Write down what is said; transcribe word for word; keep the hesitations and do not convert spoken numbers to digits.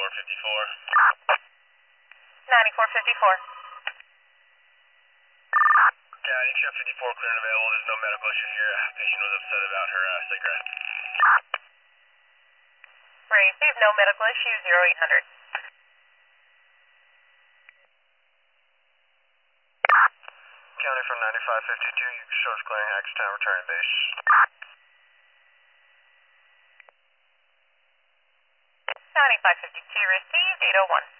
ninety-four fifty-four. ninety-four fifty-four. County, Chef fifty-four clear and available. There's no medical issue here. Patient was upset about her uh, cigarette. Receive no medical issue, zero eight hundred. County from ninety-five fifty-two, you shows clearing X time returning base. ninety-five fifty-two received, eight oh one.